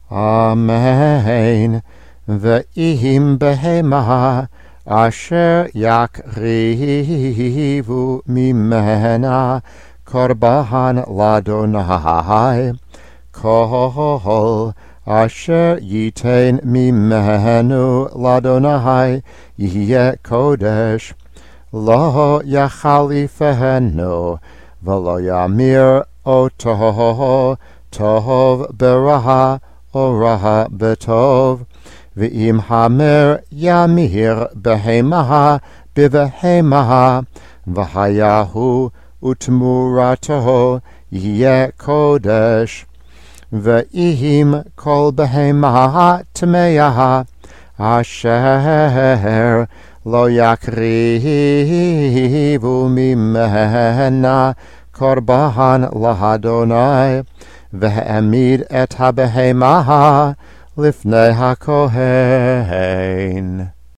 אמן. ואם בהמה אשר יקריבו ממנה קורבן לאדוני, כל אשר ייתן ממנו לאדוני יהיה קודש, לא יחליפנו ולא ימיר אותו טוב ברע או רע בטוב. ואם המר ימיר בהמה בבהמה, והיהו ותמורתו יהיה קודש. ואם כל בהמה טמאה אשר לא יקריבו ממנה קורבן לאדוני, והעמיד את הבהמה לפני הכהן.